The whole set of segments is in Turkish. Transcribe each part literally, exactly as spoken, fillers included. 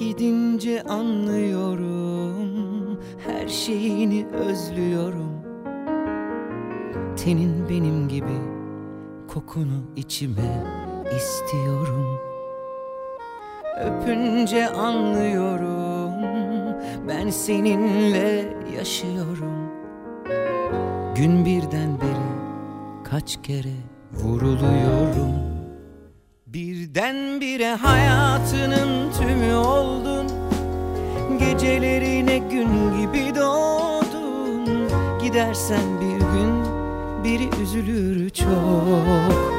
gidince anlıyorum, her şeyini özlüyorum. Tenin benim gibi, kokunu içime istiyorum. Öpünce anlıyorum, ben seninle yaşıyorum. Gün birden beri kaç kere vuruluyorum. Birdenbire hayatının tümü oldun, gecelerine gün gibi doğdun. Gidersen bir gün biri üzülür çok.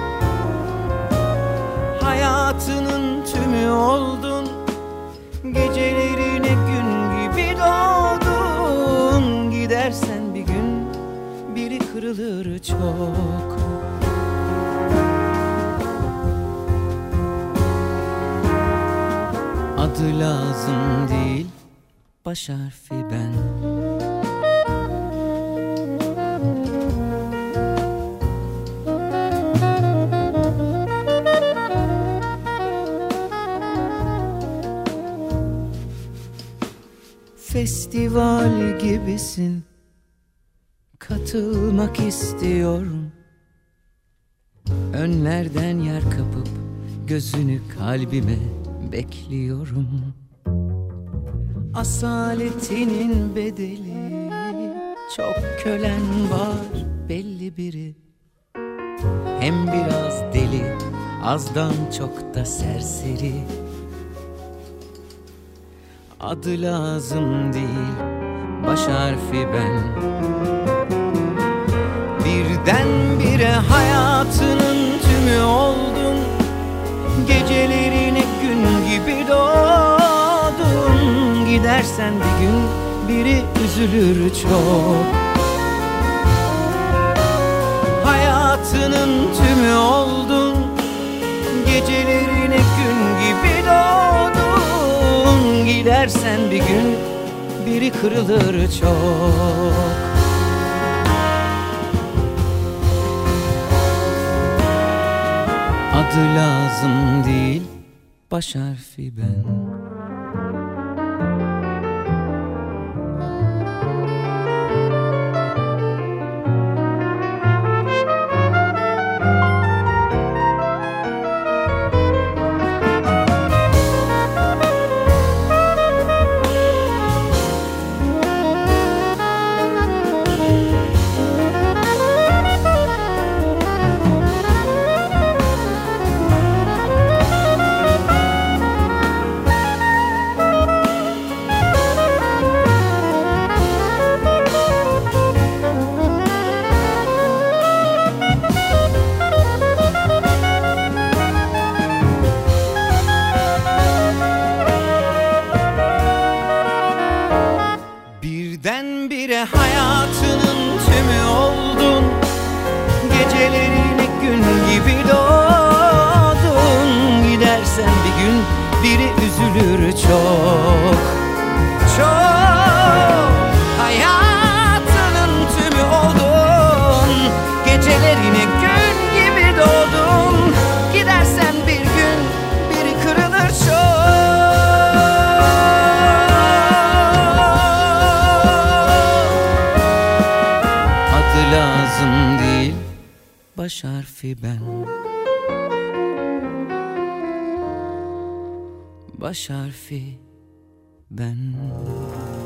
Hayatının tümü oldun, gecelerine gün gibi doğdun. Gidersen bir gün biri kırılır çok. Adı lazım değil, baş harfi ben. Festival gibisin, katılmak istiyorum. Önlerden yer kapıp gözünü kalbime bekliyorum. Asaletinin bedeli, çok kölen var belli biri. Hem biraz deli, azdan çok da serseri. Adı lazım değil, baş harfi ben. Birdenbire hayatının tümü oldun, gecelerine gün gibi doğdun. Gidersen bir gün biri üzülür çok. Hayatının tümü oldun, gecelerine gün gibi doğdun. Gidersen bir gün biri kırılır çok. Adı lazım değil, baş harfi ben. Birdenbire hayatının tümü oldun, gecelerine gün gibi doğdun. Gidersen bir gün biri üzülür çok. Çok. Hayatının tümü oldun, gecelerine gün gibi doğdun. Gidersen bir gün biri kırılır çok. Lazım değil, baş harfi ben. Baş harfi ben.